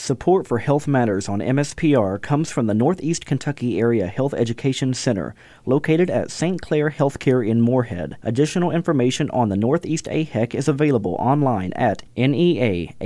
Support for Health Matters on MSPR comes from the Northeast Kentucky Area Health Education Center, located at St. Clair Healthcare in Moorhead. Additional information on the Northeast AHEC is available online at neahec.org.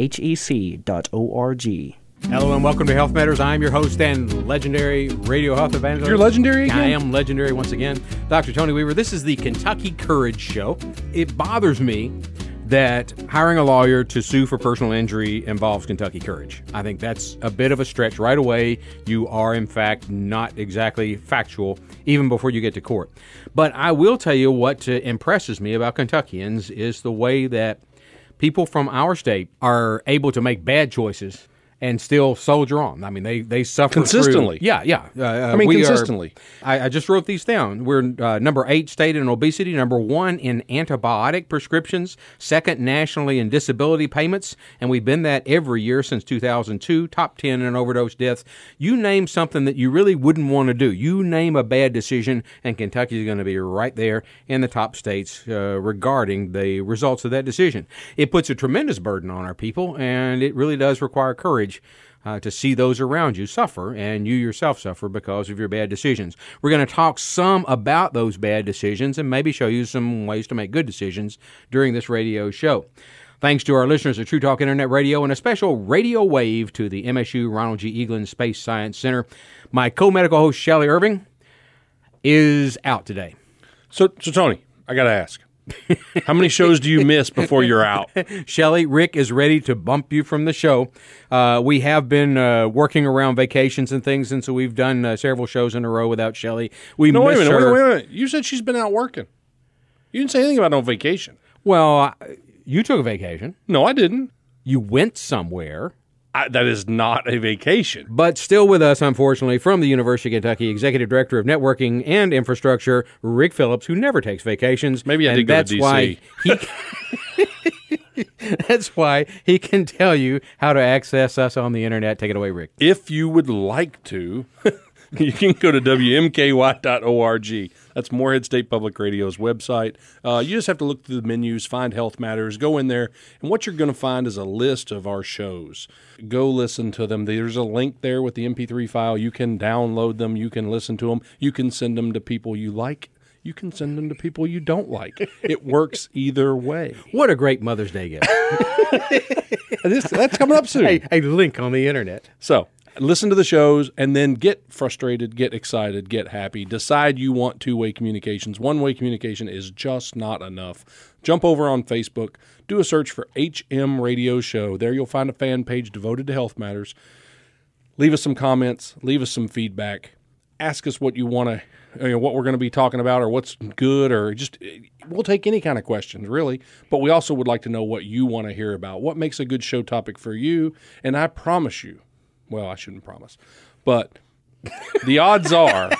Hello and welcome to Health Matters. I'm your host and legendary radio health evangelist. You're legendary again? I am legendary once again. Dr. Tony Weaver. This is the Kentucky Courage Show. It bothers me that hiring a lawyer to sue for personal injury involves Kentucky Courage. I think that's a bit of a stretch right away. You are, in fact, not exactly factual even before you get to court. But I will tell you what impresses me about Kentuckians is the way that people from our state are able to make bad choices and still soldier on. I mean, they suffer consistently. Yeah. Consistently. I just wrote these down. We're number 8 state in obesity, number 1 in antibiotic prescriptions, 2nd nationally in disability payments, and we've been that every year since 2002, top 10 in overdose deaths. You name something that you really wouldn't want to do. You name a bad decision, and Kentucky is going to be right there in the top states regarding the results of that decision. It puts a tremendous burden on our people, and it really does require courage to see those around you suffer and you yourself suffer because of your bad decisions. We're going to talk some about those bad decisions and maybe show you some ways to make good decisions during this radio show. Thanks to our listeners at True Talk Internet Radio and a special radio wave to the MSU Ronald G. Eaglin Space Science Center. My co-medical host, Shelley Irving, is out today. So Tony, I got to ask. How many shows do you miss before you're out? Shelley, Rick is ready to bump you from the show. We have been working around vacations and things, and so we've done several shows in a row without Shelley. Wait a minute. You said she's been out working. You didn't say anything about no vacation. Well, you took a vacation. No, I didn't. You went somewhere. That is not a vacation. But still with us, unfortunately, from the University of Kentucky, Executive Director of Networking and Infrastructure, Rick Phillips, who never takes vacations. Maybe I did go to D.C. That's why he can tell you how to access us on the Internet. Take it away, Rick. If you would like to, you can go to WMKY.org. That's Moorhead State Public Radio's website. You just have to look through the menus, find Health Matters, go in there, and what you're going to find is a list of our shows. Go listen to them. There's a link there with the MP3 file. You can download them. You can listen to them. You can send them to people you like. You can send them to people you don't like. It works either way. What a great Mother's Day gift. That's coming up soon. A link on the Internet. So listen to the shows and then get frustrated, get excited, get happy. Decide you want two-way communications. One-way communication is just not enough. Jump over on Facebook. Do a search for HM Radio Show. There you'll find a fan page devoted to Health Matters. Leave us some comments. Leave us some feedback. Ask us what you want to, what we're going to be talking about or what's good or just, we'll take any kind of questions, really. But we also would like to know what you want to hear about. What makes a good show topic for you? And I promise you, well, I shouldn't promise, but the odds are.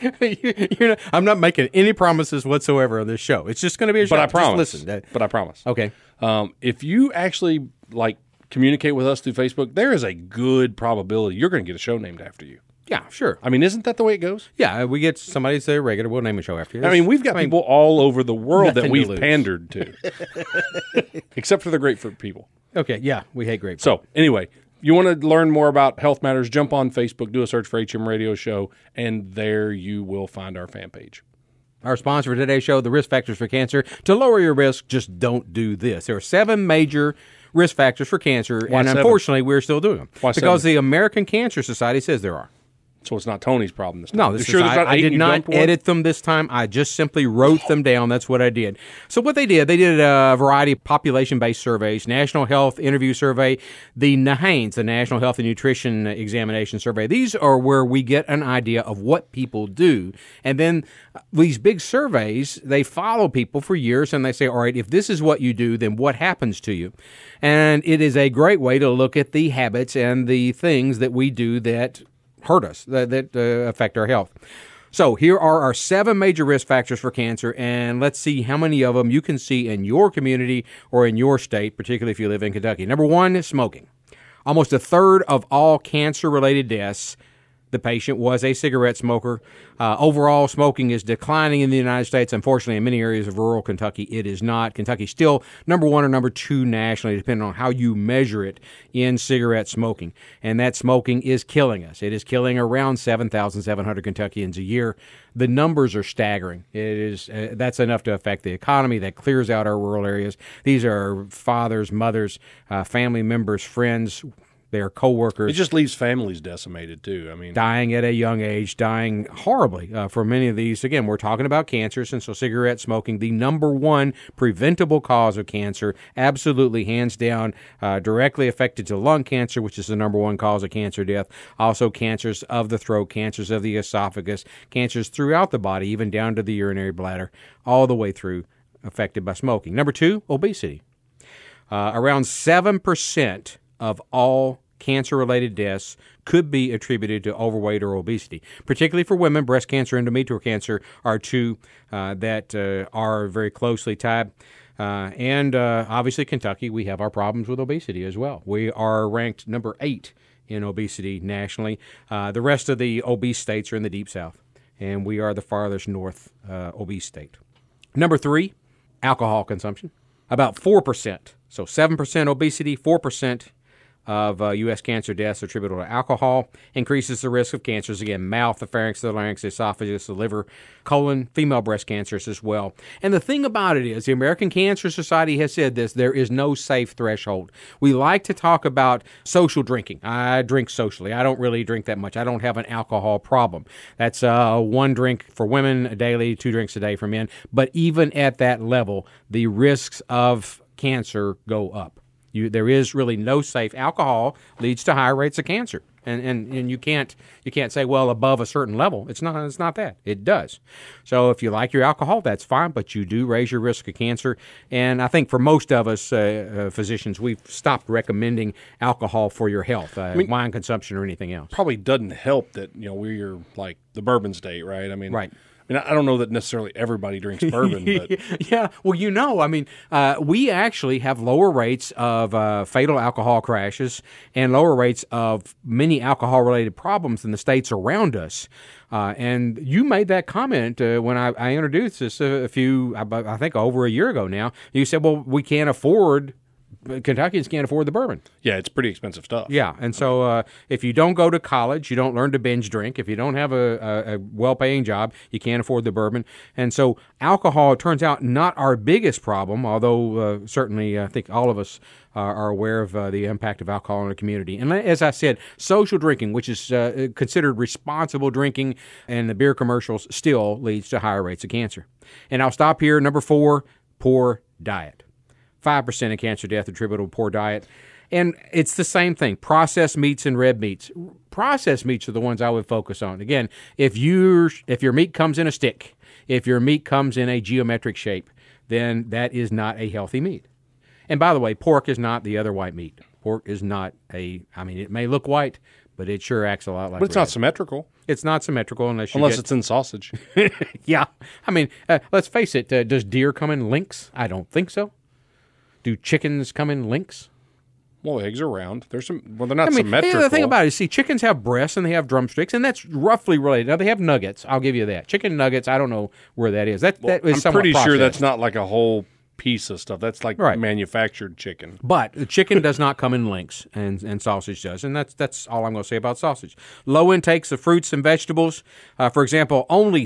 I'm not making any promises whatsoever on this show. It's just going to be a show. But I promise. Just listen. But I promise. Okay. If you actually communicate with us through Facebook, there is a good probability you're going to get a show named after you. Yeah, sure. I mean, isn't that the way it goes? Yeah, we get somebody to say regular, we'll name a show after you. I mean, we've got people all over the world that we've pandered to. Except for the grapefruit people. Okay, yeah, we hate grapefruit. So, anyway, you want to learn more about Health Matters, jump on Facebook, do a search for HM Radio Show, and there you will find our fan page. Our sponsor for today's show, the Risk Factors for Cancer. To lower your risk, just don't do this. There are 7 major risk factors for cancer, and unfortunately, we're still doing them. Why because 7? The American Cancer Society says there are. So it's not Tony's problem this time. No, I did not edit them this time. I just simply wrote them down. That's what I did. So what they did a variety of population-based surveys, National Health Interview Survey, the NHANES, the National Health and Nutrition Examination Survey. These are where we get an idea of what people do. And then these big surveys, they follow people for years, and they say, all right, if this is what you do, then what happens to you? And it is a great way to look at the habits and the things that we do that hurt us, that affect our health. So here are our 7 major risk factors for cancer, and let's see how many of them you can see in your community or in your state, particularly if you live in Kentucky. Number 1 is smoking. Almost a third of all cancer-related deaths the patient was a cigarette smoker. Overall, smoking is declining in the United States. Unfortunately, in many areas of rural Kentucky, it is not. Kentucky's still number 1 or number 2 nationally, depending on how you measure it in cigarette smoking. And that smoking is killing us. It is killing around 7,700 Kentuckians a year. The numbers are staggering. It is that's enough to affect the economy. That clears out our rural areas. These are fathers, mothers, family members, friends, their coworkers. It just leaves families decimated too. I mean, dying at a young age, dying horribly for many of these. Again, we're talking about cancers, and so cigarette smoking, the number 1 preventable cause of cancer, absolutely hands down, directly affected to lung cancer, which is the number 1 cause of cancer death. Also, cancers of the throat, cancers of the esophagus, cancers throughout the body, even down to the urinary bladder, all the way through affected by smoking. Number 2, obesity. Around 7% of all cancer-related deaths could be attributed to overweight or obesity. Particularly for women, breast cancer and endometrial cancer are 2 that are very closely tied. And obviously, Kentucky, we have our problems with obesity as well. We are ranked number 8 in obesity nationally. The rest of the obese states are in the Deep South, and we are the farthest north obese state. Number 3, alcohol consumption. About 4%. So 7% obesity, 4% of U.S. cancer deaths attributable to alcohol, increases the risk of cancers, again, mouth, the pharynx, the larynx, the esophagus, the liver, colon, female breast cancers as well. And the thing about it is, the American Cancer Society has said this, there is no safe threshold. We like to talk about social drinking. I drink socially. I don't really drink that much. I don't have an alcohol problem. That's 1 drink for women daily, 2 drinks a day for men. But even at that level, the risks of cancer go up. There is really no safe. Alcohol leads to high rates of cancer, and you can't say, well, above a certain level. It's not that. It does. So if you like your alcohol, that's fine, but you do raise your risk of cancer. And I think for most of us physicians, we've stopped recommending alcohol for your health, wine consumption or anything else. Probably doesn't help that we're like the bourbon state, right? I mean, right. I don't know that necessarily everybody drinks bourbon, but yeah. Well, we actually have lower rates of fatal alcohol crashes and lower rates of many alcohol-related problems than the states around us. And you made that comment when I introduced this I think over a year ago now. You said, well, we can't afford. Kentuckians can't afford the bourbon. Yeah, it's pretty expensive stuff. Yeah, and so if you don't go to college, you don't learn to binge drink. If you don't have a well-paying job, you can't afford the bourbon. And so alcohol, it turns out, not our biggest problem, although certainly I think all of us are aware of the impact of alcohol in the community. And as I said, social drinking, which is considered responsible drinking, and the beer commercials still leads to higher rates of cancer. And I'll stop here. Number 4, poor diet. 5% of cancer death attributable to poor diet. And it's the same thing, processed meats and red meats. Processed meats are the ones I would focus on. Again, if your meat comes in a stick, if your meat comes in a geometric shape, then that is not a healthy meat. And by the way, pork is not the other white meat. Pork is not it may look white, but it sure acts a lot like But it's red. not symmetrical. It's not symmetrical unless it's in sausage. Yeah. Let's face it, does deer come in links? I don't think so. Do chickens come in links? Well, eggs are round. They're not symmetrical. The thing about it is, chickens have breasts and they have drumsticks, and that's roughly related. Now, they have nuggets. I'll give you that. Chicken nuggets, I don't know where that is. That is I'm pretty processed. sure that's not like a whole piece of stuff. That's like right. manufactured chicken. But the chicken does not come in links, and sausage does, and that's all I'm going to say about sausage. Low intakes of fruits and vegetables. For example, only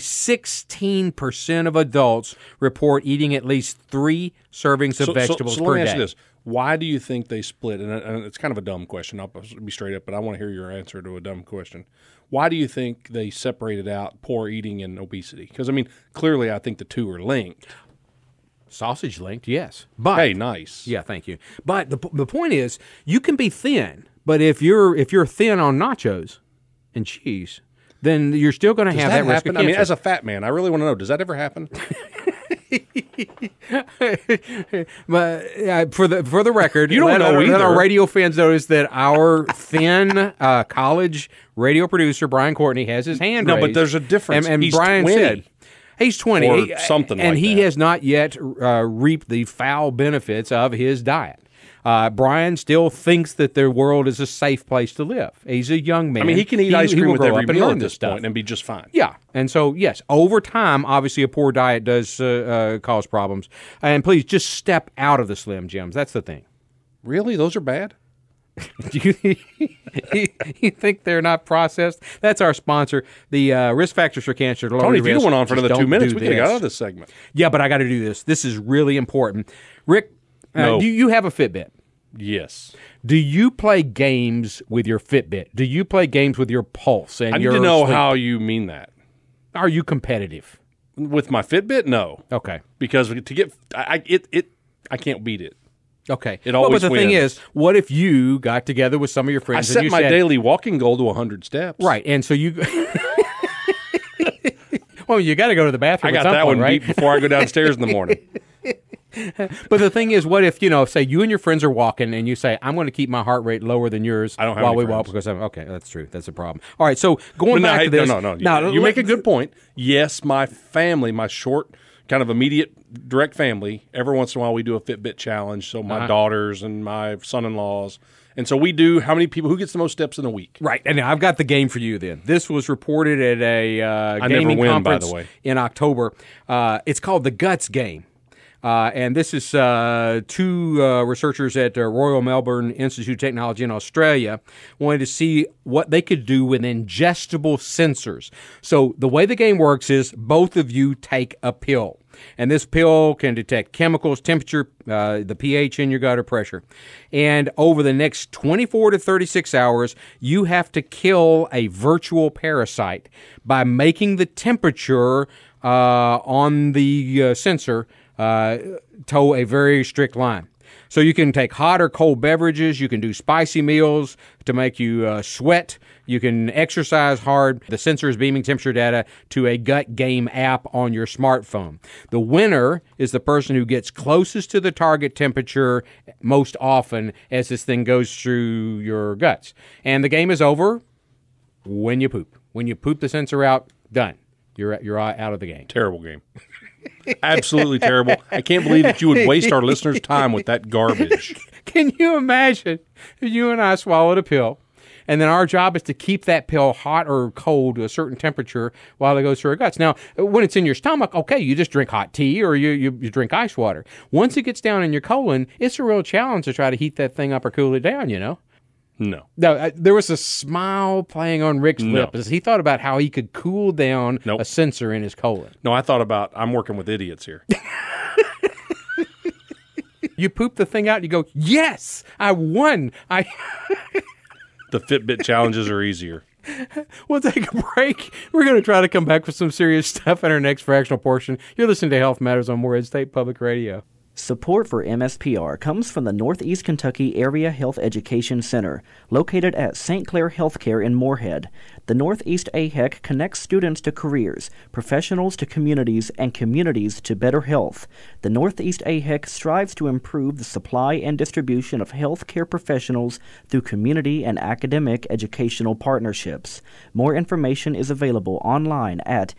16% of adults report eating at least 3 servings of vegetables per day. Let me ask you this. Why do you think they split? And it's kind of a dumb question. I'll be straight up, but I want to hear your answer to a dumb question. Why do you think they separated out poor eating and obesity? Because, clearly I think the 2 are linked. Sausage linked, yes. But hey, nice. Yeah, thank you. But the point is, you can be thin, but if you're thin on nachos and cheese, then you're still going to have that risk of cancer. As a fat man, I really want to know, does that ever happen? But for the record, you don't know either. Let our radio fans notice that our thin college radio producer Brian Courtney has his hand raised. No, but there's a difference. And he's Brian 20. said he's 20, or something, and like he that. has not yet reaped the foul benefits of his diet. Brian still thinks that the world is a safe place to live. He's a young man. I mean, he can eat ice cream will with grow every up and meal learn at this stuff. point and be just fine. Yeah, and so, yes, over time, obviously a poor diet does cause problems. And please, just step out of the Slim Jims. That's the thing. Really? Those are bad? Do you think they're not processed? That's our sponsor, the Risk Factors for Cancer. Tony, if you went on for another 2 minutes, we could have got out of this segment. Yeah, but I got to do this. This is really important. Rick, No. you have a Fitbit. Yes. Do you play games with your Fitbit? Do you play games with your pulse? And I need your to know sleep? how you mean that. Are you competitive? With my Fitbit, no. Okay. Because to get I can't beat it. Okay. It always but the thing wins. is, what if you got together with some of your I friends set and you my said, daily walking goal to 100 steps. right, and so you well, you got to go to the bathroom I got at some that point, one right? beat before I go downstairs in the morning. But the thing is, what if, say you and your friends are walking and you say, I'm going to keep my heart rate lower than yours I don't have while any we walk friends. because I'm okay, that's true. That's a problem. All right, so going back to this. No. You make a good point. Yes, my family, my short, kind of immediate, direct family, every once in a while we do a Fitbit challenge. So my daughters and my son-in-laws. And so we do how many people, who gets the most steps in a week? Right, and I've got the game for you then. This was reported at a gaming never win, by conference the way. in October. It's called the Guts Game. And this is two researchers at Royal Melbourne Institute of Technology in Australia wanted to see what they could do with ingestible sensors. So the way the game works is both of you take a pill. And this pill can detect chemicals, temperature, the pH in your gut, or pressure. And over the next 24 to 36 hours, you have to kill a virtual parasite by making the temperature on the sensor toe a very strict line. So you can take hot or cold beverages. You can do spicy meals to make you sweat. You can exercise hard. The sensor is beaming temperature data to a Gut Game app on your smartphone. The winner is the person who gets closest to the target temperature most often as this thing goes through your guts. And the game is over when you poop. When you poop the sensor out, done. You're out of the game. Terrible game. Absolutely terrible. I can't believe that you would waste our listeners' time with that garbage. Can you imagine if you and I swallowed a pill, and then our job is to keep that pill hot or cold to a certain temperature while it goes through our guts? Now, when it's in your stomach, okay, you just drink hot tea or you drink ice water. Once it gets down in your colon, it's a real challenge to try to heat that thing up or cool it down, No. No, there was a smile playing on Rick's lip as he thought about how he could cool down a sensor in his colon. No, I thought about, I'm working with idiots here. You poop the thing out and you go, yes, I won. The Fitbit challenges are easier. We'll take a break. We're going to try to come back with some serious stuff in our next fractional portion. You're listening to Health Matters on Morehead State Public Radio. Support for MSPR comes from the Northeast Kentucky Area Health Education Center, located at St. Clair Healthcare in Morehead. The Northeast AHEC connects students to careers, professionals to communities, and communities to better health. The Northeast AHEC strives to improve the supply and distribution of healthcare professionals through community and academic educational partnerships. More information is available online at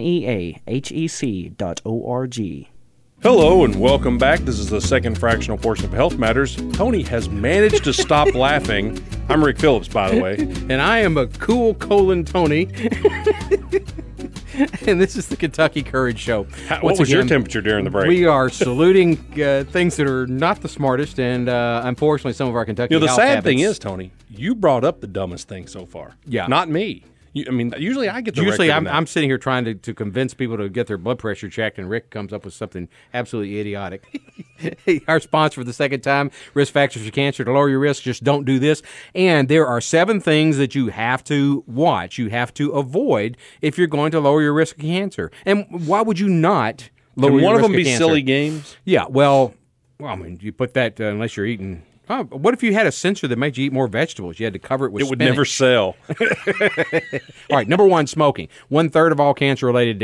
neahec.org. Hello and welcome back. This is the second fractional portion of Health Matters. Tony has managed to stop laughing. I'm Rick Phillips, by the way. And I am a cool colon Tony. And this is the Kentucky Courage Show. What was your temperature during the break? We are saluting things that are not the smartest, and unfortunately, some of our Kentucky the health sad habits. thing is, Tony, you brought up the dumbest thing so far. Yeah. Not me. Usually I get the Usually record on that. I'm sitting here trying to convince people to get their blood pressure checked, and Rick comes up with something absolutely idiotic. Our sponsor for the second time, Risk Factors for Cancer. To lower your risk, just don't do this. And there are 7 things that you have to watch, you have to avoid if you're going to lower your risk of cancer. And why would you not lower Can your one of risk them be cancer? silly games? Yeah, well, I mean, you put that unless you're eating. Oh, what if you had a sensor that made you eat more vegetables? You had to cover it with It would spinach. never sell. All right, number 1, smoking. 1/3 of all cancer-related deaths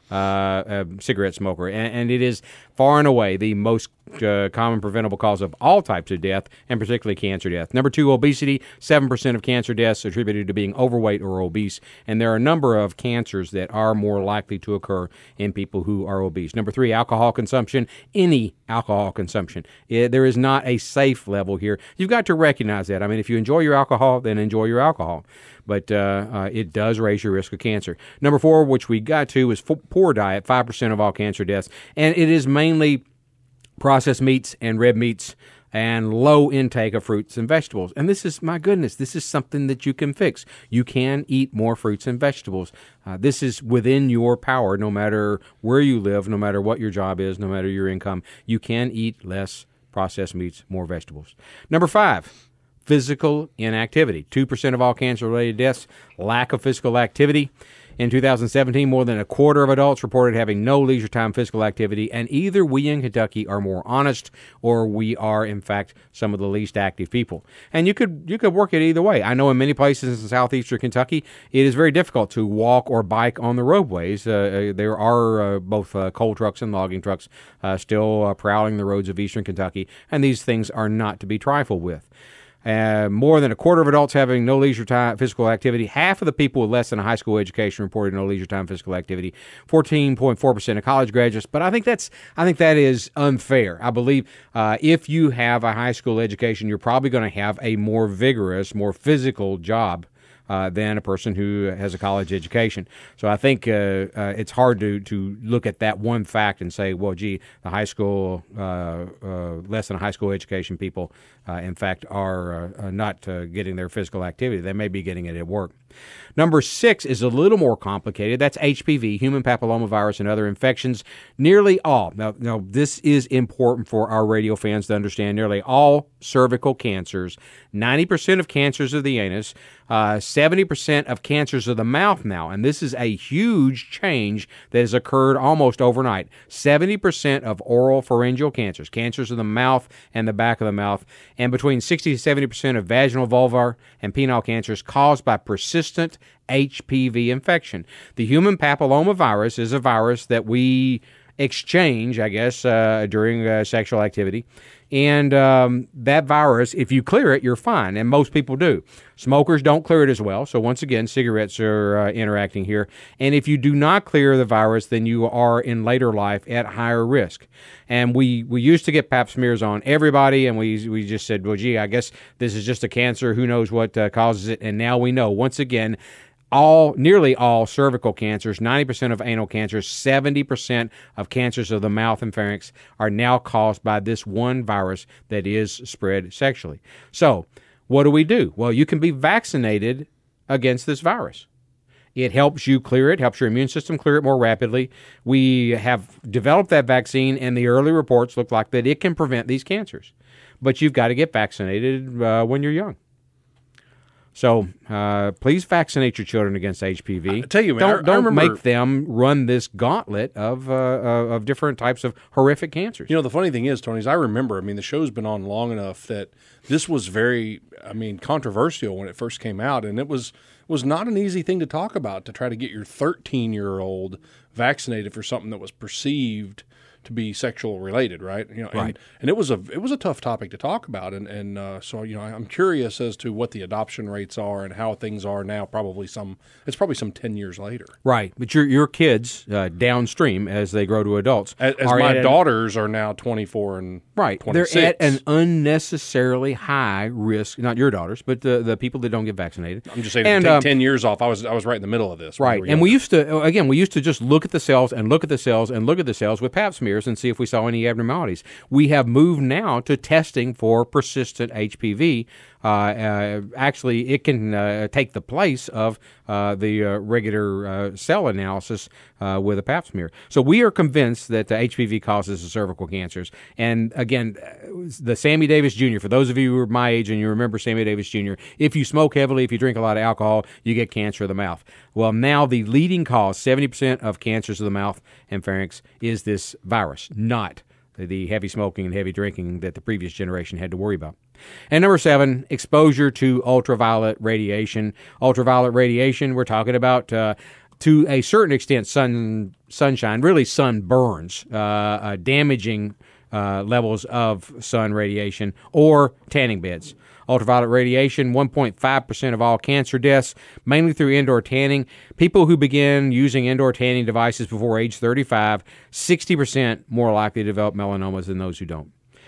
cigarette smoker, and it is far and away the most common preventable cause of all types of death, and particularly cancer death. Number 2, obesity. 7% of cancer deaths attributed to being overweight or obese, and there are a number of cancers that are more likely to occur in people who are obese. Number 3, alcohol consumption. Any alcohol consumption. There is not a safe level here. You've got to recognize that. I mean, if you enjoy your alcohol, then enjoy your alcohol. But it does raise your risk of cancer. Number 4, which we got to, is poor diet, 5% of all cancer deaths. And it is mainly processed meats and red meats and low intake of fruits and vegetables. And this is, my goodness, this is something that you can fix. You can eat more fruits and vegetables. This is within your power, no matter where you live, no matter what your job is, no matter your income. You can eat less processed meats, more vegetables. Number 5, physical inactivity. 2% of all cancer-related deaths, lack of physical activity. In 2017, more than a quarter of adults reported having no leisure time physical activity, and either we in Kentucky are more honest or we are, in fact, some of the least active people. And you could work it either way. I know in many places in southeastern Kentucky, it is very difficult to walk or bike on the roadways. There are both coal trucks and logging trucks still prowling the roads of eastern Kentucky, and these things are not to be trifled with. More than a quarter of adults having no leisure time physical activity. Half of the people with less than a high school education reported no leisure time physical activity. 14.4% of college graduates. But I think that is unfair. I believe if you have a high school education, you're probably going to have a more vigorous, more physical job than a person who has a college education. So I think it's hard to look at that one fact and say, well, gee, the high school, less than a high school education people, in fact, are not getting their physical activity. They may be getting it at work. Number 6 is a little more complicated. That's HPV, human papillomavirus, and other infections. Nearly all, now this is important for our radio fans to understand, nearly all cervical cancers, 90% of cancers of the anus, 70% of cancers of the mouth now, and this is a huge change that has occurred almost overnight. 70% of oral pharyngeal cancers, cancers of the mouth and the back of the mouth, and between 60 to 70% of vaginal, vulvar, and penile cancers caused by persistent HPV infection. The human papillomavirus is a virus that we exchange, I guess, during sexual activity. And that virus, if you clear it, you're fine, and most people do. Smokers don't clear it as well, so once again, cigarettes are interacting here. And if you do not clear the virus, then you are in later life at higher risk. And we used to get pap smears on everybody, and we just said, well, gee, I guess this is just a cancer. Who knows what causes it? And now we know, once again, nearly all cervical cancers, 90% of anal cancers, 70% of cancers of the mouth and pharynx are now caused by this one virus that is spread sexually. So what do? Well, you can be vaccinated against this virus. It helps you clear it, helps your immune system clear it more rapidly. We have developed that vaccine, and the early reports look like that it can prevent these cancers. But you've got to get vaccinated when you're young. So please vaccinate your children against HPV. I tell you, man, don't make them run this gauntlet of different types of horrific cancers. You know, the funny thing is, Tony, I remember, the show's been on long enough that this was very, controversial when it first came out, and it was not an easy thing to talk about, to try to get your 13-year-old vaccinated for something that was perceived to be sexual related, right? Right. And it was a tough topic to talk about, and so I'm curious as to what the adoption rates are and how things are now. It's probably some 10 years later, right? But your kids downstream as they grow to adults, as my daughters are now 24 and right, 26. They're at an unnecessarily high risk. Not your daughters, but the people that don't get vaccinated. I'm just saying, and, take 10 years off. I was right in the middle of this, right? And we used to just look at the cells and look at the cells and look at the cells with pap smears and see if we saw any abnormalities. We have moved now to testing for persistent HPV. Actually, it can take the place of the regular cell analysis with a pap smear. So we are convinced that the HPV causes the cervical cancers. And again, the Sammy Davis Jr., for those of you who are my age and you remember Sammy Davis Jr., if you smoke heavily, if you drink a lot of alcohol, you get cancer of the mouth. Well, now the leading cause, 70% of cancers of the mouth and pharynx, is this virus, not the heavy smoking and heavy drinking that the previous generation had to worry about. And number 7, exposure to ultraviolet radiation. Ultraviolet radiation, we're talking about to a certain extent, sunshine, really sunburns, damaging levels of sun radiation, or tanning beds. Ultraviolet radiation, 1.5% of all cancer deaths, mainly through indoor tanning. People who begin using indoor tanning devices before age 35, 60% more likely to develop melanomas than those who don't.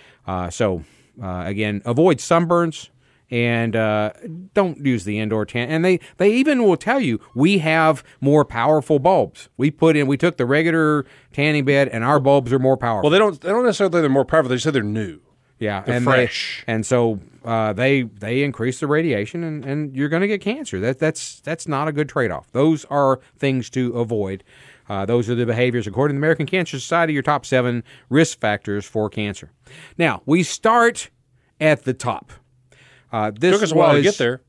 Again, avoid sunburns. And don't use the indoor tan. And they even will tell you we have more powerful bulbs. We took the regular tanning bed, and our bulbs are more powerful. Well, they don't necessarily say they're more powerful. They say they're new. Yeah, they're fresh. So they increase the radiation, and you're going to get cancer. That's not a good trade-off. Those are things to avoid. Those are the behaviors, according to the American Cancer Society, your top 7 risk factors for cancer. Now, we start at the top. This took us a while to get there.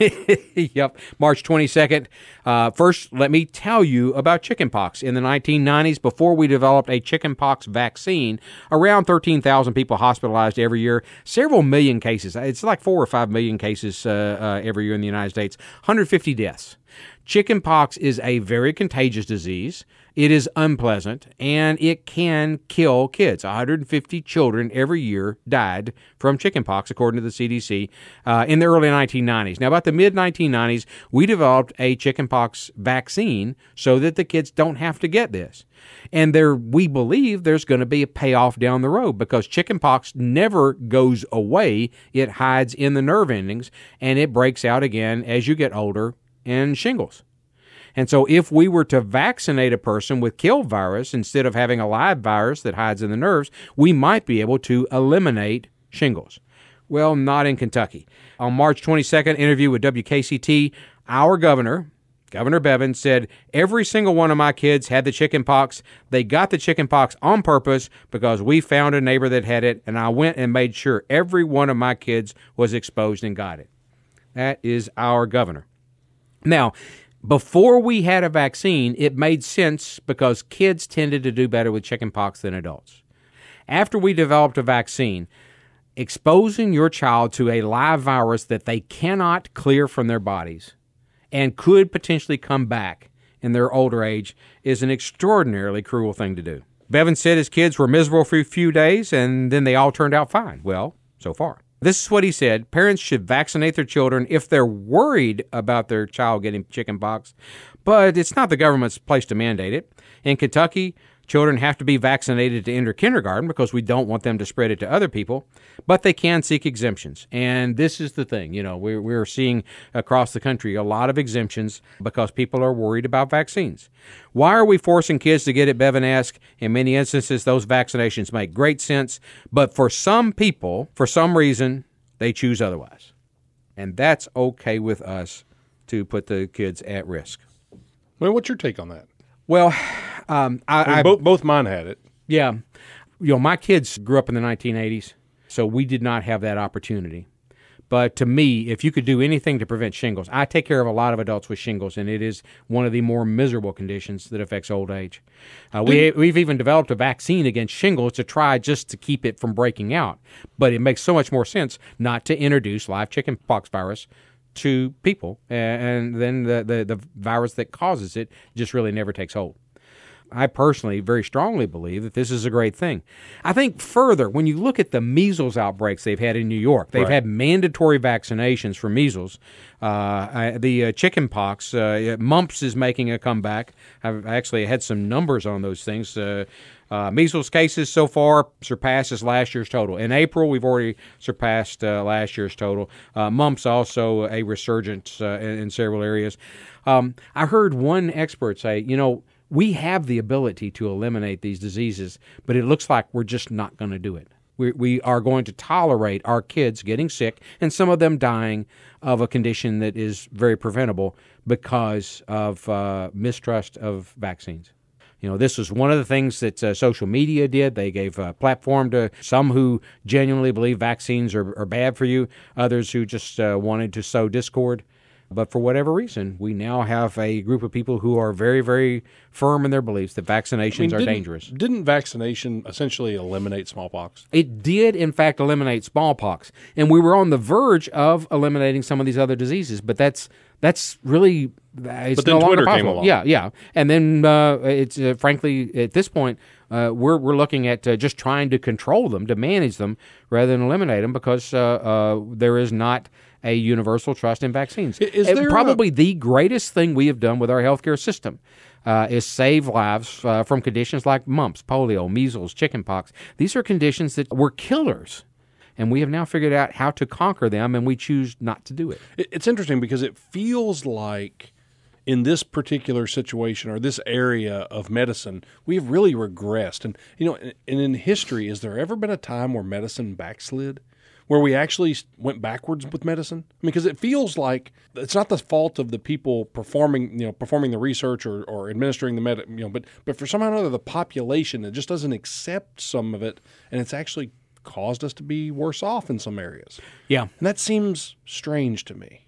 Yep, March 22nd. First, let me tell you about chickenpox. In the 1990s, before we developed a chickenpox vaccine, around 13,000 people hospitalized every year, several million cases. It's like 4 or 5 million cases every year in the United States, 150 deaths. Chickenpox is a very contagious disease. It is unpleasant, and it can kill kids. 150 children every year died from chickenpox, according to the CDC, in the early 1990s. Now, about the mid-1990s, we developed a chickenpox vaccine so that the kids don't have to get this. And we believe there's going to be a payoff down the road because chickenpox never goes away. It hides in the nerve endings, and it breaks out again as you get older in shingles. And so if we were to vaccinate a person with kill virus instead of having a live virus that hides in the nerves, we might be able to eliminate shingles. Well, not in Kentucky. On March 22nd, interview with WKCT, our governor, Governor Bevin, said, every single one of my kids had the chickenpox. They got the chickenpox on purpose because we found a neighbor that had it, and I went and made sure every one of my kids was exposed and got it. That is our governor. Now, before we had a vaccine, it made sense because kids tended to do better with chickenpox than adults. After we developed a vaccine, exposing your child to a live virus that they cannot clear from their bodies and could potentially come back in their older age is an extraordinarily cruel thing to do. Bevin said his kids were miserable for a few days, and then they all turned out fine. Well, so far. This is what he said. Parents should vaccinate their children if they're worried about their child getting chickenpox, but it's not the government's place to mandate it. In Kentucky, children have to be vaccinated to enter kindergarten because we don't want them to spread it to other people, but they can seek exemptions. And this is the thing, we're seeing across the country a lot of exemptions because people are worried about vaccines. Why are we forcing kids to get it, Bevin asked? In many instances, those vaccinations make great sense, but for some people, for some reason, they choose otherwise. And that's okay with us to put the kids at risk. Well, what's your take on that? Well, both mine had it. Yeah. My kids grew up in the 1980s, so we did not have that opportunity. But to me, if you could do anything to prevent shingles, I take care of a lot of adults with shingles, and it is one of the more miserable conditions that affects old age. We've even developed a vaccine against shingles to try just to keep it from breaking out. But it makes so much more sense not to introduce live chickenpox virus to people, and then the virus that causes it just really never takes hold. I personally very strongly believe that this is a great thing. I think further, when you look at the measles outbreaks they've had in New York, they've had mandatory vaccinations for measles. The chickenpox, mumps is making a comeback. I've actually had some numbers on those things. Measles cases so far surpasses last year's total. In April, we've already surpassed last year's total. Mumps also a resurgence in several areas. I heard one expert say, we have the ability to eliminate these diseases, but it looks like we're just not going to do it. We are going to tolerate our kids getting sick and some of them dying of a condition that is very preventable because of mistrust of vaccines. This was one of the things that social media did. They gave a platform to some who genuinely believe vaccines are bad for you, others who just wanted to sow discord. But for whatever reason, we now have a group of people who are very, very firm in their beliefs that vaccinations are dangerous. Didn't vaccination essentially eliminate smallpox? It did, in fact, eliminate smallpox. And we were on the verge of eliminating some of these other diseases, but that's really, it's then no longer Twitter possible. came along. Yeah. And then it's frankly, at this point, we're looking at just trying to control them, to manage them, rather than eliminate them, because there is not a universal trust in vaccines. Is there probably the greatest thing we have done with our healthcare system is save lives from conditions like mumps, polio, measles, chickenpox. These are conditions that were killers, and we have now figured out how to conquer them, and we choose not to do it. It's interesting because it feels like in this particular situation or this area of medicine, we've really regressed. And, in history, has there ever been a time where medicine backslid? Where we actually went backwards with medicine? I mean, because it feels like it's not the fault of the people performing the research or administering the but for somehow or another, the population, it just doesn't accept some of it, and it's actually caused us to be worse off in some areas. Yeah. And that seems strange to me.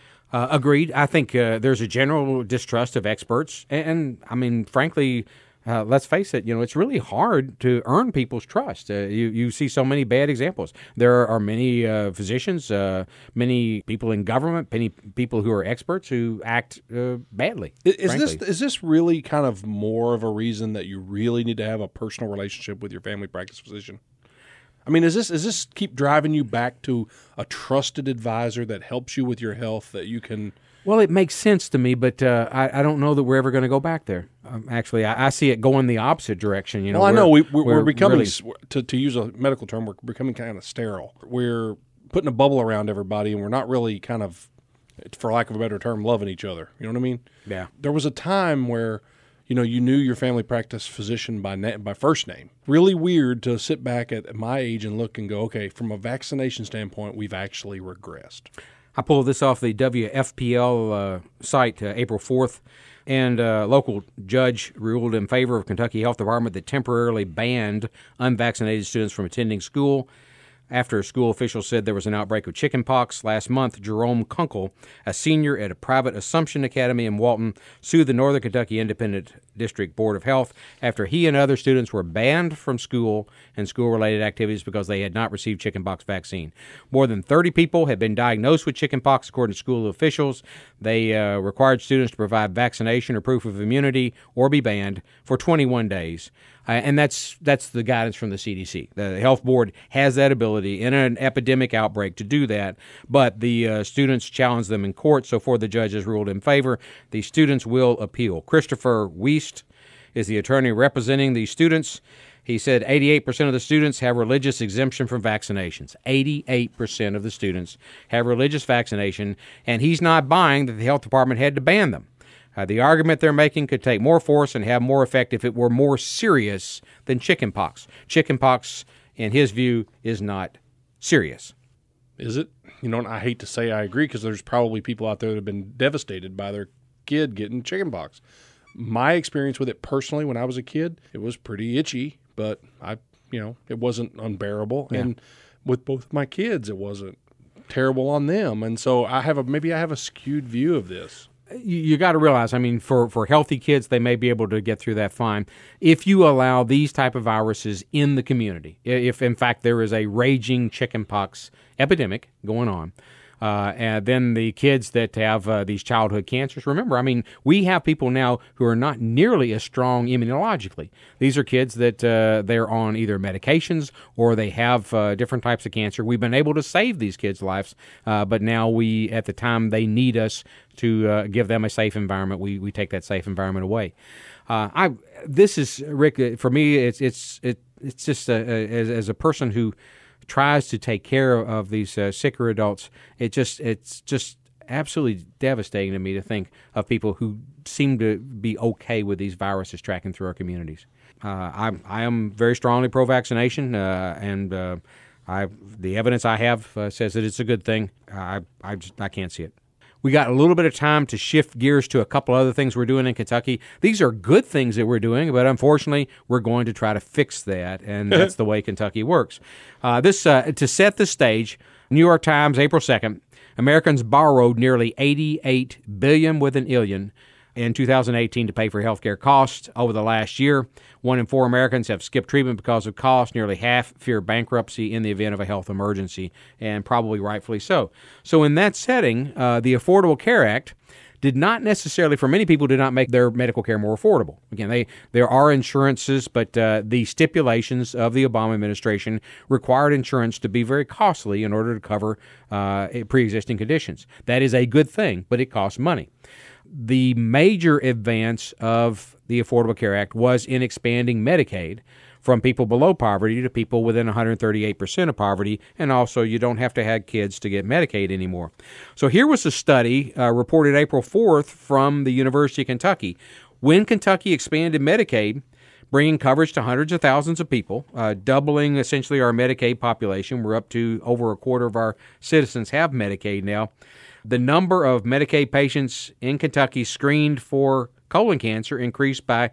Agreed. I think there's a general distrust of experts, and I mean, frankly, let's face it, it's really hard to earn people's trust. You see so many bad examples. There are many physicians, many people in government, many people who are experts who act badly. Is this really kind of more of a reason that you really need to have a personal relationship with your family practice physician? I mean, is this keep driving you back to a trusted advisor that helps you with your health that you can? Well, it makes sense to me, but I don't know that we're ever going to go back there. Actually, I see it going the opposite direction. Well, I know we're becoming, to use a medical term, we're becoming kind of sterile. We're putting a bubble around everybody, and we're not really kind of, for lack of a better term, loving each other. You know what I mean? Yeah. There was a time where you knew your family practice physician by first name. Really weird to sit back at my age and look and go, okay, from a vaccination standpoint, we've actually regressed. I pulled this off the WFPL site April 4th, and a local judge ruled in favor of Kentucky Health Department that temporarily banned unvaccinated students from attending school after school officials said there was an outbreak of chickenpox. Last month, Jerome Kunkel, a senior at a private Assumption Academy in Walton, sued the Northern Kentucky Independent District Board of Health after he and other students were banned from school and school-related activities because they had not received chickenpox vaccine. More than 30 people had been diagnosed with chickenpox, according to school officials. They required students to provide vaccination or proof of immunity or be banned for 21 days. And that's the guidance from the CDC. The health board has that ability in an epidemic outbreak to do that, but the students challenged them in court, so far the judge has ruled in favor. The students will appeal. Christopher Wiest is the attorney representing the students. He said 88% of the students have religious exemption from vaccinations. 88% of the students have religious vaccination, and he's not buying that the health department had to ban them. The argument they're making could take more force and have more effect if it were more serious than chickenpox. Chickenpox, in his view, is not serious. Is it? And I hate to say I agree because there's probably people out there that have been devastated by their kid getting chickenpox. My experience with it personally when I was a kid, it was pretty itchy, but it wasn't unbearable. Yeah. And with both of my kids, it wasn't terrible on them. And so I have a skewed view of this. You got to realize, for healthy kids, they may be able to get through that fine. If you allow these type of viruses in the community, if in fact there is a raging chickenpox epidemic going on, and then the kids that have these childhood cancers, remember, we have people now who are not nearly as strong immunologically. These are kids that they're on either medications or they have different types of cancer. We've been able to save these kids' lives, but now at the time they need us to give them a safe environment, we take that safe environment away. This is, Rick, for me, it's just as a person who tries to take care of these sicker adults, it's just absolutely devastating to me to think of people who seem to be okay with these viruses tracking through our communities. I am very strongly pro-vaccination, and the evidence I have says that it's a good thing. I can't see it. We got a little bit of time to shift gears to a couple other things we're doing in Kentucky. These are good things that we're doing, but unfortunately, we're going to try to fix that, and that's the way Kentucky works. To set the stage, New York Times, April 2nd, Americans borrowed nearly $88 billion with an illion in 2018 to pay for health care costs over the last year. 1 in 4 Americans have skipped treatment because of cost. Nearly half fear bankruptcy in the event of a health emergency, and probably rightfully so. So in that setting, the Affordable Care Act did not necessarily, for many people, did not make their medical care more affordable. Again, there are insurances, but the stipulations of the Obama administration required insurance to be very costly in order to cover pre-existing conditions. That is a good thing, but it costs money. The major advance of the Affordable Care Act was in expanding Medicaid from people below poverty to people within 138% of poverty, and also you don't have to have kids to get Medicaid anymore. So here was a study reported April 4th from the University of Kentucky. When Kentucky expanded Medicaid, bringing coverage to hundreds of thousands of people, doubling essentially our Medicaid population. We're up to over a quarter of our citizens have Medicaid now. The number of Medicaid patients in Kentucky screened for colon cancer increased by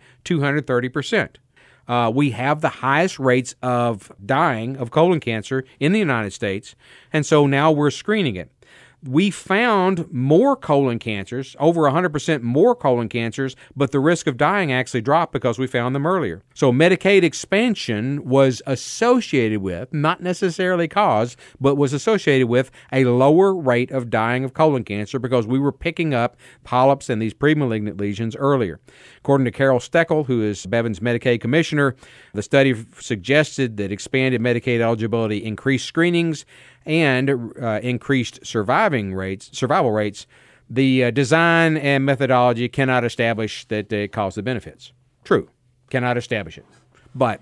230%. We have the highest rates of dying of colon cancer in the United States, and so now we're screening it. We found more colon cancers, over 100% more colon cancers, but the risk of dying actually dropped because we found them earlier. So Medicaid expansion was associated with, not necessarily caused, but was associated with a lower rate of dying of colon cancer because we were picking up polyps and these premalignant lesions earlier. According to Carol Steckel, who is Bevin's Medicaid commissioner, the study suggested that expanded Medicaid eligibility increased screenings and increased survival rates. The design and methodology cannot establish that it caused the benefits. True, cannot establish it. But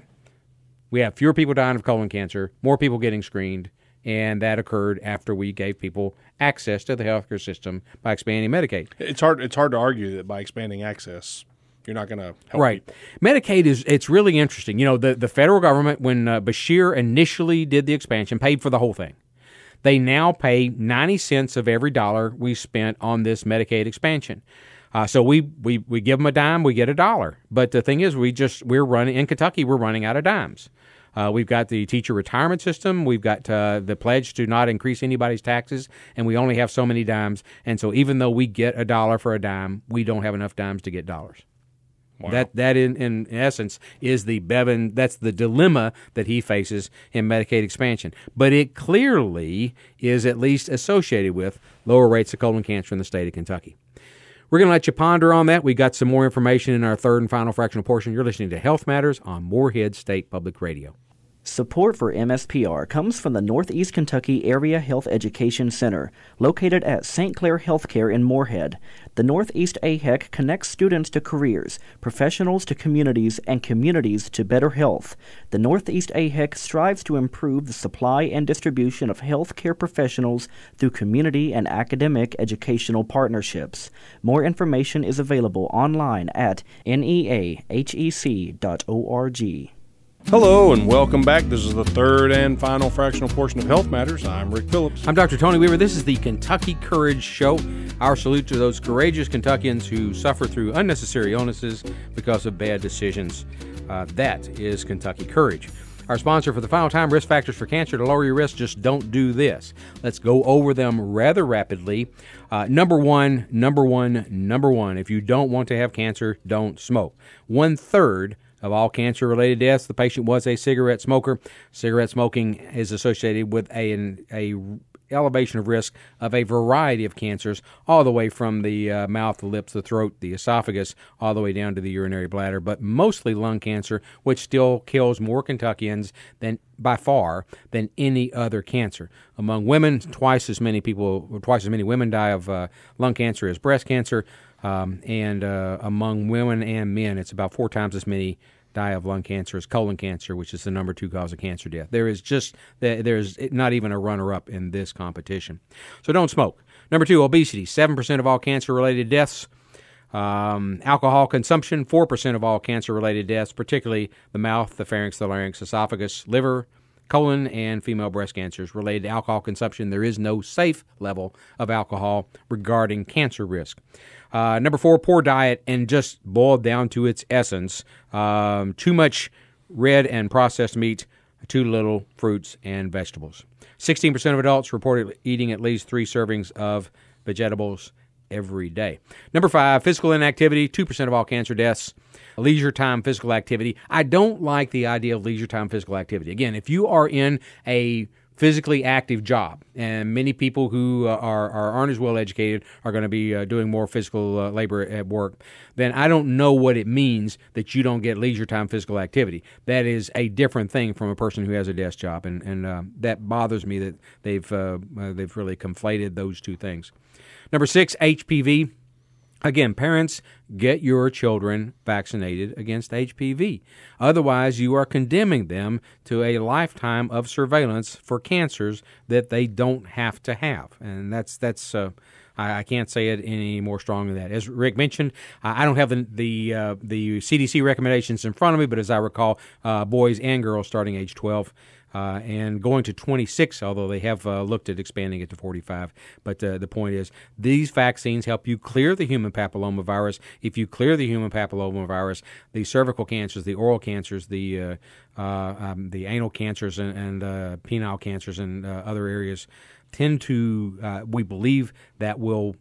we have fewer people dying of colon cancer, more people getting screened, and that occurred after we gave people access to the healthcare system by expanding Medicaid. It's hard to argue that by expanding access, you're not going to help people. Medicaid it's really interesting. You know, the federal government, when Beshear initially did the expansion, paid for the whole thing. They now pay 90 cents of every dollar we spent on this Medicaid expansion. So we give them a dime, we get a dollar. But the thing is, we're running in Kentucky, we're running out of dimes. We've got the teacher retirement system. We've got the pledge to not increase anybody's taxes, and we only have so many dimes. And so even though we get a dollar for a dime, we don't have enough dimes to get dollars. Wow. That in essence is that's the dilemma that he faces in Medicaid expansion. But it clearly is at least associated with lower rates of colon cancer in the state of Kentucky. We're going to let you ponder on that. We got some more information in our third and final fractional portion. You're listening to Health Matters on Morehead State Public Radio. Support for MSPR comes from the Northeast Kentucky Area Health Education Center, located at St. Clair Healthcare in Morehead. The Northeast AHEC connects students to careers, professionals to communities, and communities to better health. The Northeast AHEC strives to improve the supply and distribution of healthcare professionals through community and academic educational partnerships. More information is available online at neahec.org. Hello and welcome back. This is the third and final fractional portion of Health Matters. I'm Rick Phillips. I'm Dr. Tony Weaver. This is the Kentucky Courage Show. Our salute to those courageous Kentuckians who suffer through unnecessary illnesses because of bad decisions. That is Kentucky Courage. Our sponsor for the final time, risk factors for cancer. To lower your risk, just don't do this. Let's go over them rather rapidly. Number one. If you don't want to have cancer, don't smoke. 1/3 of all cancer-related deaths, the patient was a cigarette smoker. Cigarette smoking is associated with a elevation of risk of a variety of cancers, all the way from the mouth, the lips, the throat, the esophagus, all the way down to the urinary bladder, but mostly lung cancer, which still kills more Kentuckians by far than any other cancer. Among women, twice as many women die of lung cancer as breast cancer. And among women and men, it's about 4 times as many die of lung cancer as colon cancer, which is the number 2 cause of cancer death. There's not even a runner-up in this competition. So don't smoke. Number 2, obesity. 7% of all cancer-related deaths. Alcohol consumption. 4% of all cancer-related deaths, particularly the mouth, the pharynx, the larynx, esophagus, liver, colon, and female breast cancers related to alcohol consumption. There is no safe level of alcohol regarding cancer risk. Number 4, poor diet, and just boiled down to its essence, too much red and processed meat, too little fruits and vegetables. 16% of adults reported eating at least 3 servings of vegetables every day. Number 5, physical inactivity, 2% of all cancer deaths. Leisure time physical activity. I don't like the idea of leisure time physical activity. Again, if you are in a physically active job, and many people who aren't as well educated are going to be doing more physical labor at work, then I don't know what it means that you don't get leisure time physical activity. That is a different thing from a person who has a desk job, and that bothers me that they've really conflated those two things. Number 6, HPV. Again, parents, get your children vaccinated against HPV. Otherwise, you are condemning them to a lifetime of surveillance for cancers that they don't have to have. And that's I can't say it any more strongly than that. As Rick mentioned, I don't have the CDC recommendations in front of me, but as I recall, boys and girls starting age 12 and going to 26, although they have looked at expanding it to 45. But the point is, these vaccines help you clear the human papillomavirus. If you clear the human papillomavirus, the cervical cancers, the oral cancers, the anal cancers, and penile cancers, and other areas tend to, we believe that will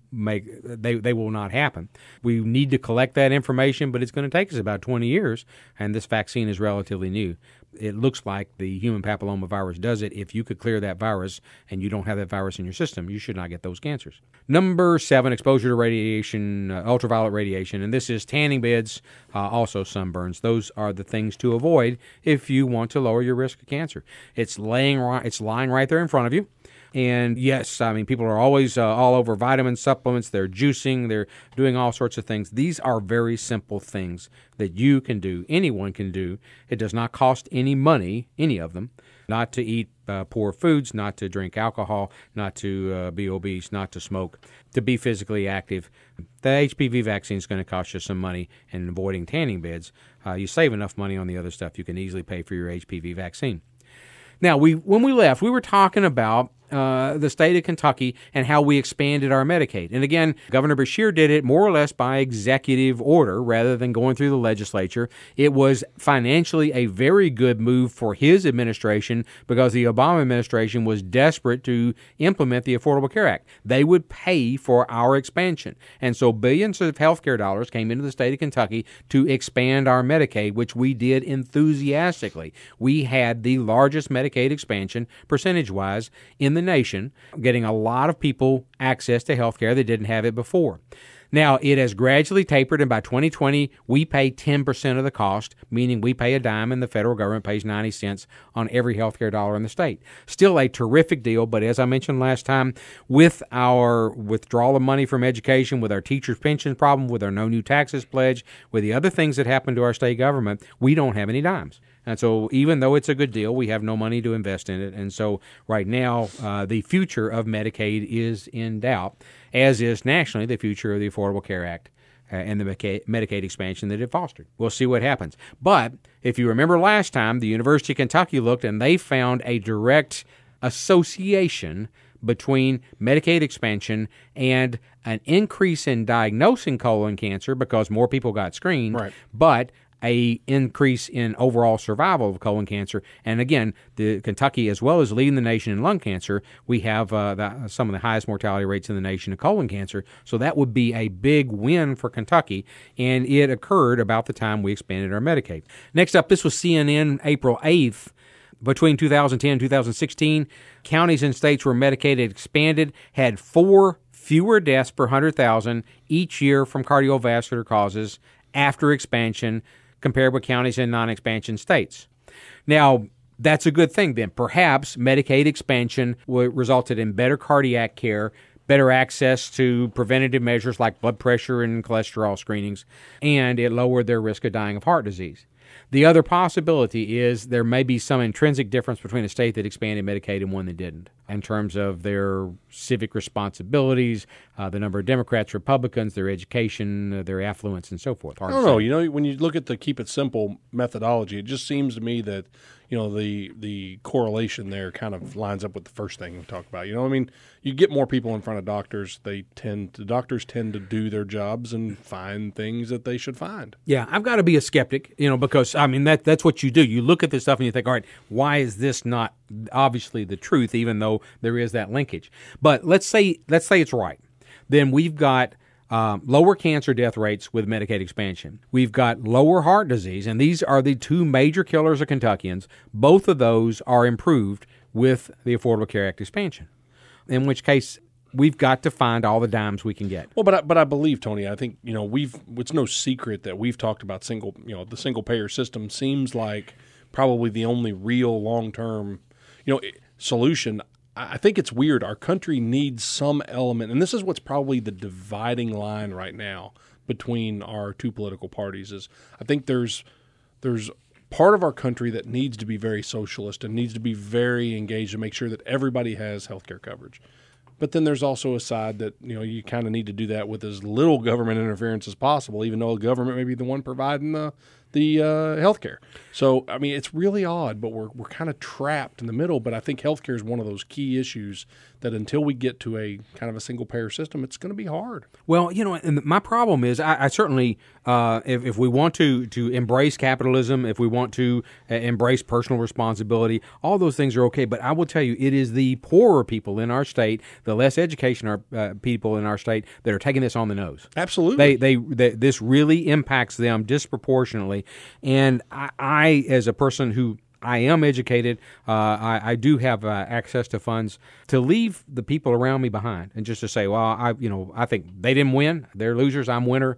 they will not happen. We need to collect that information, but it's going to take us about 20 years, and this vaccine is relatively new. It looks like the human papillomavirus does it. If you could clear that virus and you don't have that virus in your system, you should not get those cancers. Number 7, exposure to radiation, ultraviolet radiation, and this is tanning beds, also sunburns. Those are the things to avoid if you want to lower your risk of cancer. It's lying right there in front of you. And yes, I mean, people are always all over vitamin supplements. They're juicing. They're doing all sorts of things. These are very simple things that you can do. Anyone can do. It does not cost any money, any of them, not to eat poor foods, not to drink alcohol, not to be obese, not to smoke, to be physically active. The HPV vaccine is going to cost you some money, and avoiding tanning beds, you save enough money on the other stuff. You can easily pay for your HPV vaccine. Now, when we left, we were talking about the state of Kentucky and how we expanded our Medicaid. And again, Governor Beshear did it more or less by executive order rather than going through the legislature. It was financially a very good move for his administration because the Obama administration was desperate to implement the Affordable Care Act. They would pay for our expansion. And so billions of health care dollars came into the state of Kentucky to expand our Medicaid, which we did enthusiastically. We had the largest Medicaid expansion, percentage-wise, in the nation, getting a lot of people access to health care that didn't have it before. Now, it has gradually tapered, and by 2020, we pay 10% of the cost, meaning we pay a dime and the federal government pays 90 cents on every health care dollar in the state. Still a terrific deal, but as I mentioned last time, with our withdrawal of money from education, with our teachers' pension problem, with our No New Taxes pledge, with the other things that happen to our state government, we don't have any dimes. And so even though it's a good deal, we have no money to invest in it. And so right now, the future of Medicaid is in doubt, as is nationally the future of the Affordable Care Act and the Medicaid expansion that it fostered. We'll see what happens. But if you remember last time, the University of Kentucky looked and they found a direct association between Medicaid expansion and an increase in diagnosing colon cancer because more people got screened, right, but a increase in overall survival of colon cancer. And again, the Kentucky, as well as leading the nation in lung cancer, we have some of the highest mortality rates in the nation of colon cancer. So that would be a big win for Kentucky, and it occurred about the time we expanded our Medicaid. Next up, this was CNN, April 8th. Between 2010 and 2016, counties and states where Medicaid had expanded had 4 fewer deaths per 100,000 each year from cardiovascular causes after expansion compared with counties in non-expansion states. Now, that's a good thing then. Perhaps Medicaid expansion resulted in better cardiac care, better access to preventative measures like blood pressure and cholesterol screenings, and it lowered their risk of dying of heart disease. The other possibility is there may be some intrinsic difference between a state that expanded Medicaid and one that didn't in terms of their civic responsibilities, the number of Democrats, Republicans, their education, their affluence, and so forth. I don't know. You know, when you look at the Keep It Simple methodology, it just seems to me that, you know, the correlation there kind of lines up with the first thing we talked about. You know, I mean, you get more people in front of doctors. The doctors tend to do their jobs and find things that they should find. Yeah, I've got to be a skeptic, you know, because I mean that's what you do. You look at this stuff and you think, all right, why is this not obviously the truth, even though there is that linkage. But let's say it's right. Then we've got lower cancer death rates with Medicaid expansion. We've got lower heart disease, and these are the two major killers of Kentuckians. Both of those are improved with the Affordable Care Act expansion, in which case we've got to find all the dimes we can get. Well, but I believe, Tony, I think, it's no secret that we've talked about the single payer system seems like probably the only real long-term, solution. I think it's weird. Our country needs some element, and this is what's probably the dividing line right now between our two political parties is I think there's part of our country that needs to be very socialist and needs to be very engaged to make sure that everybody has health care coverage. But then there's also a side that, you kind of need to do that with as little government interference as possible, even though the government may be the one providing the health care. So, I mean, it's really odd, but we're kind of trapped in the middle. But I think health care is one of those key issues that until we get to a kind of a single payer system, it's going to be hard. Well, and my problem is I certainly, if we want to embrace capitalism, if we want to embrace personal responsibility, all those things are okay. But I will tell you, it is the poorer people in our state, the less educated people in our state that are taking this on the nose. Absolutely. They this really impacts them disproportionately. And I as a person who I am educated, I do have access to funds to leave the people around me behind and just to say, well, I think they didn't win. They're losers. I'm winner.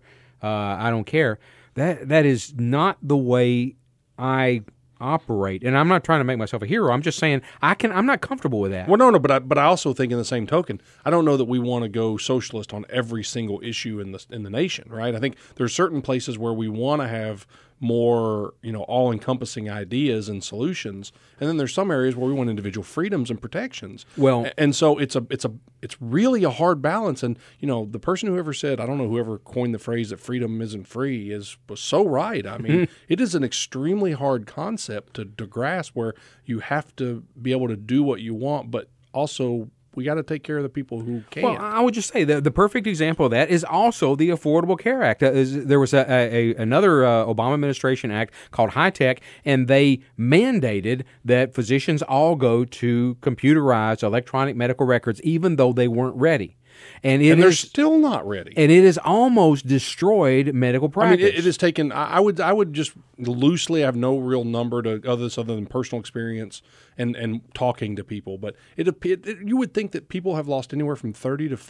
I don't care. That is not the way I operate. And I'm not trying to make myself a hero. I'm just saying I'm not comfortable with that. Well, no, but I also think in the same token, I don't know that we want to go socialist on every single issue in the nation, right? I think there's certain places where we want to have more, all-encompassing ideas and solutions, and then there's some areas where we want individual freedoms and protections. Well, and so it's really a hard balance. And the person whoever said, I don't know, whoever coined the phrase that freedom isn't free was so right. I mean, it is an extremely hard concept to grasp, where you have to be able to do what you want, but also we got to take care of the people who can't. Well, I would just say the perfect example of that is also the Affordable Care Act. There was another Obama administration act called HITECH, and they mandated that physicians all go to computerized electronic medical records, even though they weren't ready. And they're still not ready. And it has almost destroyed medical practice. I mean, it has taken. I would just loosely, I have no real number to other than personal experience and talking to people. But you would think that people have lost anywhere from 30 to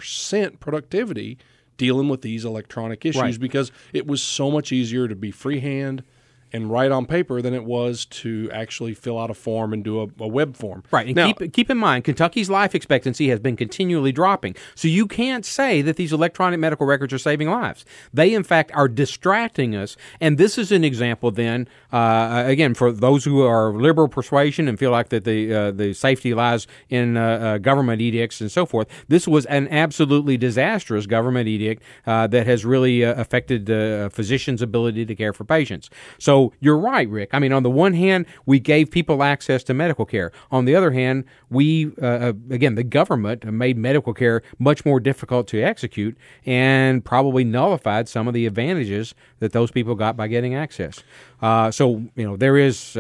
40% productivity dealing with these electronic issues, right, because it was so much easier to be freehand and write on paper than it was to actually fill out a form and do a web form. Right. And now, keep in mind, Kentucky's life expectancy has been continually dropping. So you can't say that these electronic medical records are saving lives. They, in fact, are distracting us. And this is an example then, again, for those who are liberal persuasion and feel like that the safety lies in government edicts and so forth. This was an absolutely disastrous government edict that has really affected physicians' ability to care for patients. So you're right, Rick. I mean, on the one hand, we gave people access to medical care. On the other hand, we, again, the government made medical care much more difficult to execute and probably nullified some of the advantages that those people got by getting access. So, there is,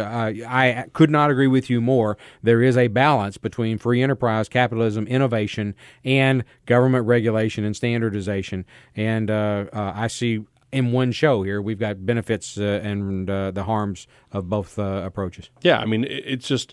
I could not agree with you more. There is a balance between free enterprise, capitalism, innovation, and government regulation and standardization. And I see in one show here, we've got benefits and the harms of both approaches. Yeah, I mean, it's just,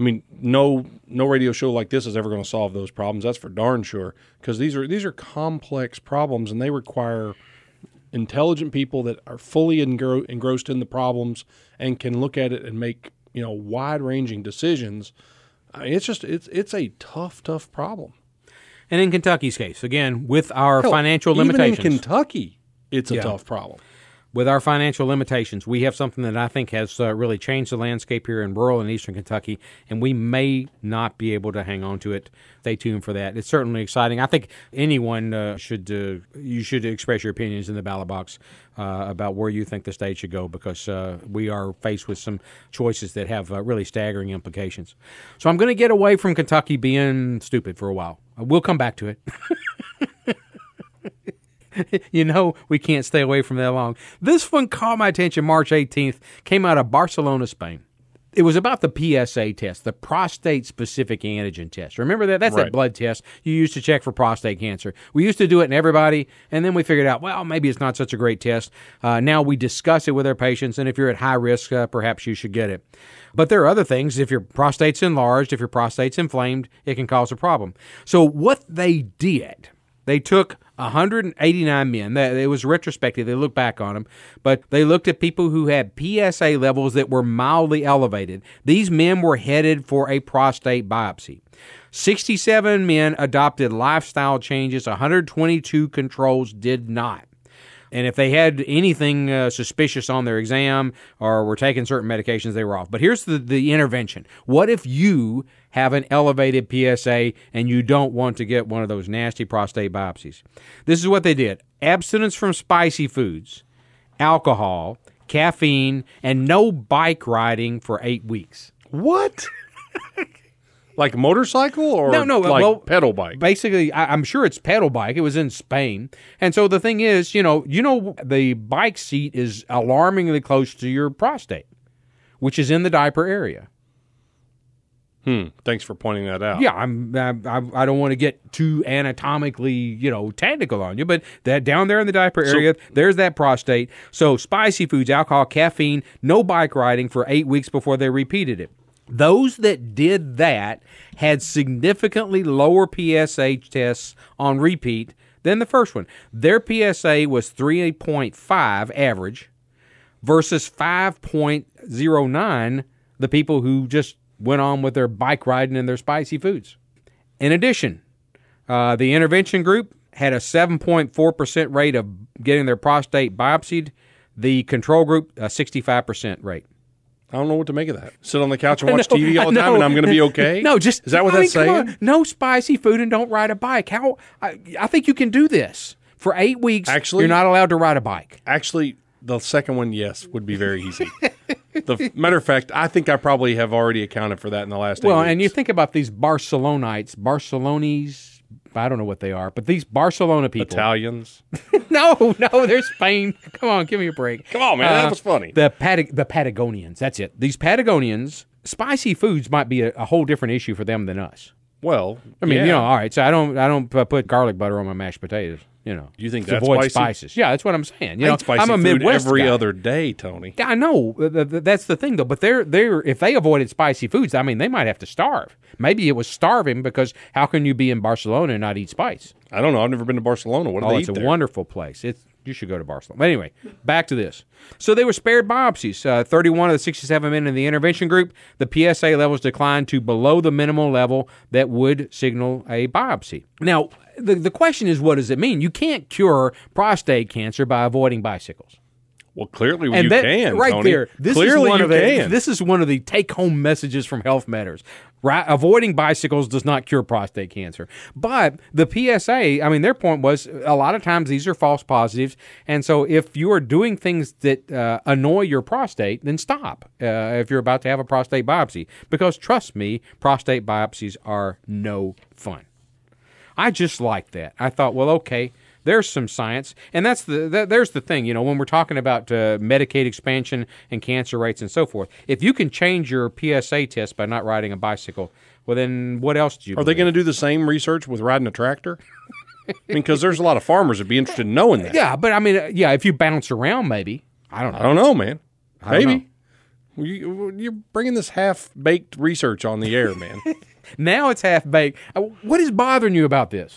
no radio show like this is ever going to solve those problems. That's for darn sure, because these are complex problems, and they require intelligent people that are fully engrossed in the problems and can look at it and make wide-ranging decisions. I mean, it's a tough problem. And in Kentucky's case, again, with our financial limitations, even in Kentucky, it's a tough problem. With our financial limitations, we have something that I think has really changed the landscape here in rural and eastern Kentucky, and we may not be able to hang on to it. Stay tuned for that. It's certainly exciting. I think anyone should express your opinions in the ballot box about where you think the state should go, because we are faced with some choices that have really staggering implications. So I'm going to get away from Kentucky being stupid for a while. We'll come back to it. We can't stay away from that long. This one caught my attention March 18th, came out of Barcelona, Spain. It was about the PSA test, the prostate-specific antigen test. Remember that? That's Right. that blood test you used to check for prostate cancer. We used to do it in everybody, and then we figured out, well, maybe it's not such a great test. Now we discuss it with our patients, and if you're at high risk, perhaps you should get it. But there are other things. If your prostate's enlarged, if your prostate's inflamed, it can cause a problem. So what they did, they took 189 men. It was retrospective. They looked back on them. But they looked at people who had PSA levels that were mildly elevated. These men were headed for a prostate biopsy. 67 men adopted lifestyle changes. 122 controls did not. And if they had anything suspicious on their exam or were taking certain medications, they were off. But here's the intervention. What if you have an elevated PSA and you don't want to get one of those nasty prostate biopsies? This is what they did. Abstinence from spicy foods, alcohol, caffeine, and no bike riding for 8 weeks. What? Like motorcycle or No, like well, pedal bike? Basically, I'm sure it's pedal bike. It was in Spain. And so the thing is, the bike seat is alarmingly close to your prostate, which is in the diaper area. Thanks for pointing that out. Yeah, I don't want to get too anatomically, technical on you, but that down there in the diaper area, there's that prostate. So spicy foods, alcohol, caffeine, no bike riding for 8 weeks before they repeated it. Those that did that had significantly lower PSA tests on repeat than the first one. Their PSA was 3.5 average versus 5.09 the people who just went on with their bike riding and their spicy foods. In addition, the intervention group had a 7.4% rate of getting their prostate biopsied. The control group, a 65% rate. I don't know what to make of that. Sit on the couch and watch TV all the time and I'm going to be okay? No, is that what that's saying? No spicy food and don't ride a bike. I think you can do this. For 8 weeks, you're not allowed to ride a bike. Actually, the second one, yes, would be very easy. Matter of fact, I think I probably have already accounted for that in the last 8 weeks. Well, and you think about these Barcelones, I don't know what they are, but these Barcelona people. Italians. No, they're Spain. Come on, give me a break. Come on, man, that was funny. The Patagonians, that's it. These Patagonians, spicy foods might be a whole different issue for them than us. Well, I mean, yeah. all right, so I don't put garlic butter on my mashed potatoes. You think to that's avoid spicy? Spices. Yeah, that's what I'm saying. I eat spicy I'm a food Midwest every guy. other day, Tony. I know. That's the thing, though. But they're if they avoided spicy foods, I mean, they might have to starve. Maybe it was starving because how can you be in Barcelona and not eat spice? I don't know. I've never been to Barcelona. What do they eat It's a there? wonderful place. You should go to Barcelona. But anyway, back to this. So they were spared biopsies. 31 of the 67 men in the intervention group, the PSA levels declined to below the minimal level that would signal a biopsy. Now, the question is, what does it mean? You can't cure prostate cancer by avoiding bicycles. Well, clearly And you that, can, right Tony. there. Clearly you can. This is one of the take-home messages from Health Matters. Right, avoiding bicycles does not cure prostate cancer. But the PSA, I mean, their point was a lot of times these are false positives. And so if you are doing things that annoy your prostate, then stop if you're about to have a prostate biopsy. Because trust me, prostate biopsies are no fun. I just like that. I thought, well, okay, there's some science, and there's the thing. When we're talking about Medicaid expansion and cancer rates and so forth, if you can change your PSA test by not riding a bicycle, well, then what else do you? Are they going to do the same research with riding a tractor? I mean, because there's a lot of farmers that'd be interested in knowing that. Yeah, but I mean, if you bounce around, maybe I don't know. I don't know, man. Maybe. You're bringing this half-baked research on the air, man. Now it's half baked. What is bothering you about this?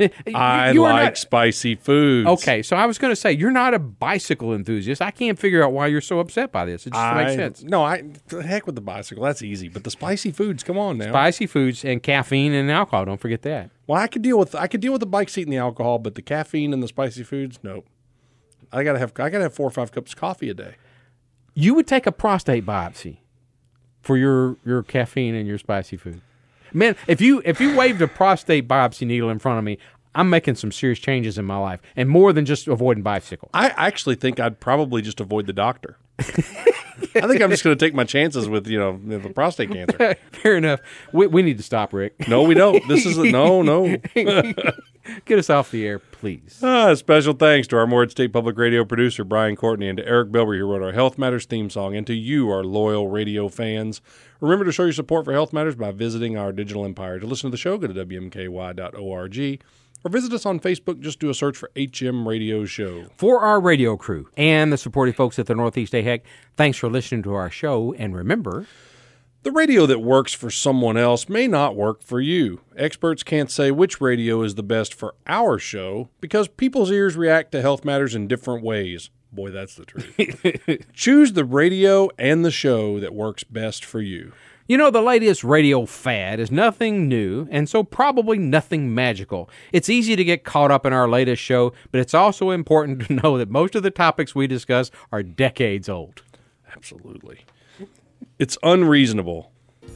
I like spicy foods. Okay, so I was going to say, you're not a bicycle enthusiast. I can't figure out why you're so upset by this. It just makes sense. No, heck with the bicycle. That's easy. But the spicy foods, come on now. Spicy foods and caffeine and alcohol. Don't forget that. Well, I could deal with the bike seat and the alcohol, but the caffeine and the spicy foods, nope. I gotta have 4 or 5 cups of coffee a day. You would take a prostate biopsy for your caffeine and your spicy food. Man, if you waved a prostate biopsy needle in front of me, I'm making some serious changes in my life, and more than just avoiding bicycles. I actually think I'd probably just avoid the doctor. I think I'm just going to take my chances with, the prostate cancer. Fair enough. We need to stop, Rick. No, we don't. This is no. Get us off the air, please. Special thanks to our Morehead State Public Radio producer, Brian Courtney, and to Eric Belbury, who wrote our Health Matters theme song, and to you, our loyal radio fans. Remember to show your support for Health Matters by visiting our digital empire. To listen to the show, go to WMKY.org. Or visit us on Facebook. Just do a search for HM Radio Show. For our radio crew and the supportive folks at the Northeast AHEC, thanks for listening to our show. And remember, the radio that works for someone else may not work for you. Experts can't say which radio is the best for our show because people's ears react to Health Matters in different ways. Boy, that's the truth. Choose the radio and the show that works best for you. You know, the latest radio fad is nothing new, and so probably nothing magical. It's easy to get caught up in our latest show, but it's also important to know that most of the topics we discuss are decades old. Absolutely. It's unreasonable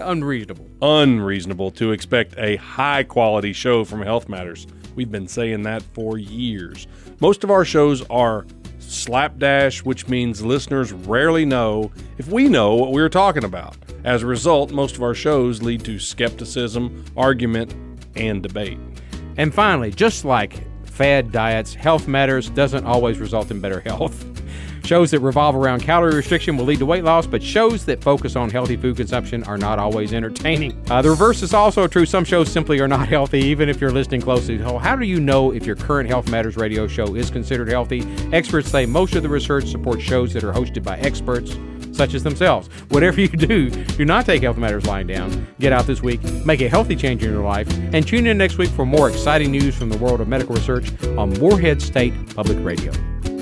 to expect a high-quality show from Health Matters. We've been saying that for years. Most of our shows are slapdash, which means listeners rarely know if we know what we're talking about. As a result, most of our shows lead to skepticism, argument, and debate. And finally, just like fad diets, Health Matters doesn't always result in better health. Shows that revolve around calorie restriction will lead to weight loss, but shows that focus on healthy food consumption are not always entertaining. The reverse is also true. Some shows simply are not healthy, even if you're listening closely. So how do you know if your current Health Matters radio show is considered healthy? Experts say most of the research supports shows that are hosted by experts, such as themselves. Whatever you do not take Health Matters lying down. Get out this week, make a healthy change in your life, and tune in next week for more exciting news from the world of medical research on Morehead State Public Radio.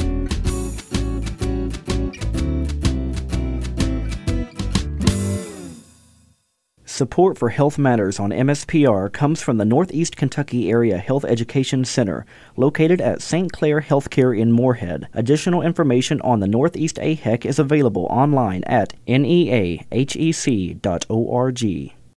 Support for Health Matters on MSPR comes from the Northeast Kentucky Area Health Education Center, located at St. Clair Healthcare in Morehead. Additional information on the Northeast AHEC is available online at neahec.org.